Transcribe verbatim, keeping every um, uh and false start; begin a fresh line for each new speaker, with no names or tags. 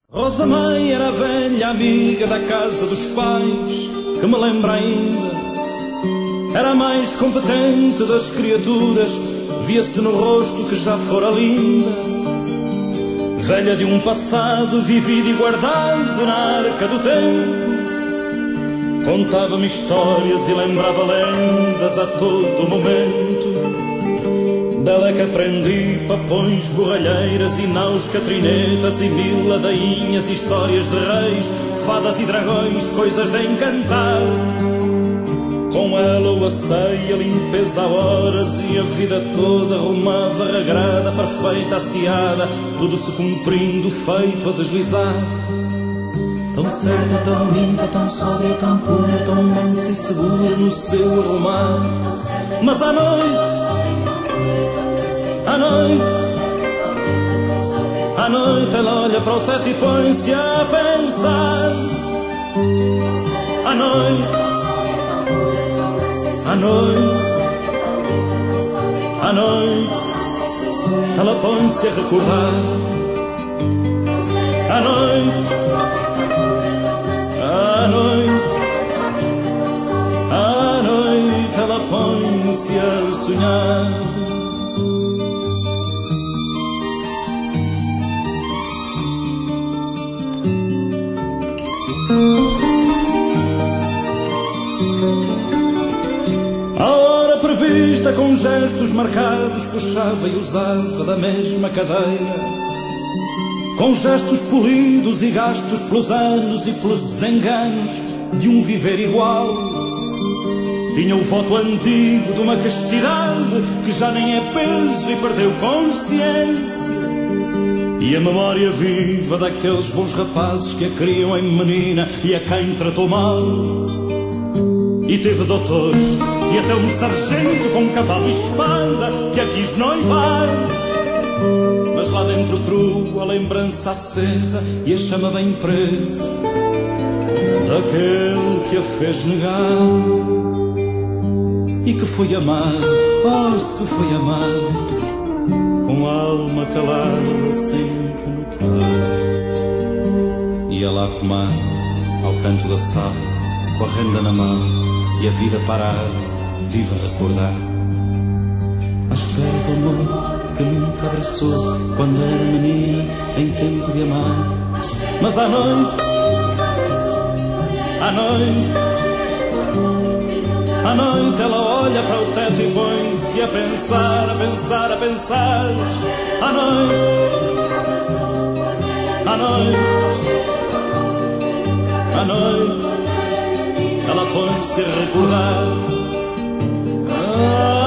Rosa Mãe era a velha amiga da casa dos pais, que me lembra ainda. Era a mais competente das criaturas, via-se no rosto que já fora linda. Velha de um passado vivido e guardado na arca do tempo, contava-me histórias e lembrava lendas a todo momento. Dela é que aprendi papões, borralheiras e naus, catrinetas e mil ladainhas, histórias de reis, fadas e dragões, coisas de encantar. Com ela o asseio, a limpeza a horas e a vida toda arrumava, regrada, perfeita, aciada, tudo se cumprindo, feito a deslizar. Tão certa, tão limpa, tão sóbria, tão pura, tão mansa e segura no seu arrumar. Mas à noite, à noite, à noite ela olha para o teto e põe-se a pensar. À noite, à noite, à noite, ela põe-se a recordar. À noite, à noite, à noite, ela põe-se a sonhar. A hora prevista, com gestos marcados, puxava e usava da mesma cadeira, com gestos polidos e gastos pelos anos e pelos desenganos de um viver igual. Tinha o voto antigo de uma castidade que já nem é peso e perdeu consciência, e a memória viva daqueles bons rapazes que a criam em menina e a quem tratou mal. E teve doutores e até um sargento com cavalo e espada que a quis noivar. Mas lá dentro cru a lembrança acesa e a chama bem presa daquele que a fez negar. E que foi amado, oh se foi amado, com a alma calada sem que notar. E ela a comar ao canto da sala, com a renda na mão e a vida parada, viva a recordar. À espera do amor que nunca abraçou quando era menina em tempo de amar. Mas à noite, à noite, à noite ela olha para o teto e põe-se a pensar, a pensar, a pensar. À noite, à noite, à noite, ela põe-se a recordar. Ah,